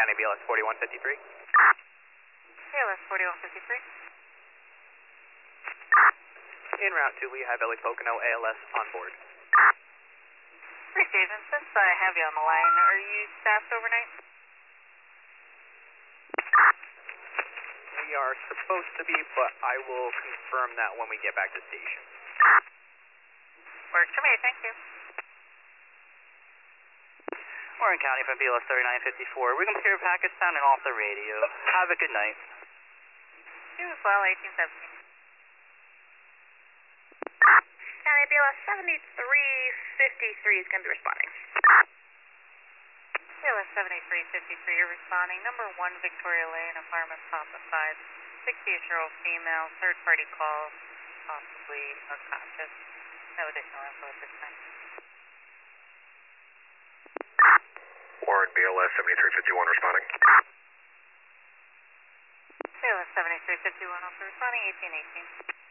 County BLS 4153. BLS 4153. En route to Lehigh Valley Pocono, ALS on board. Appreciate it. Since I have you on the line, are you staffed overnight? We are supposed to be, but I will confirm that when we get back to station. Works for me, thank you. Warren County from BLS 3954. We can hear Pakistan and off the radio. Have a good night. You as well, 1817. County BLS 7353 is going to be responding. BLS 7353, you're responding. Number 1 Victoria Lane, apartment Papa 5, 68-year-old female, third-party call, possibly unconscious. No additional info at this time. Warren, BLS 7351 responding. BLS 7351 also responding, 1818.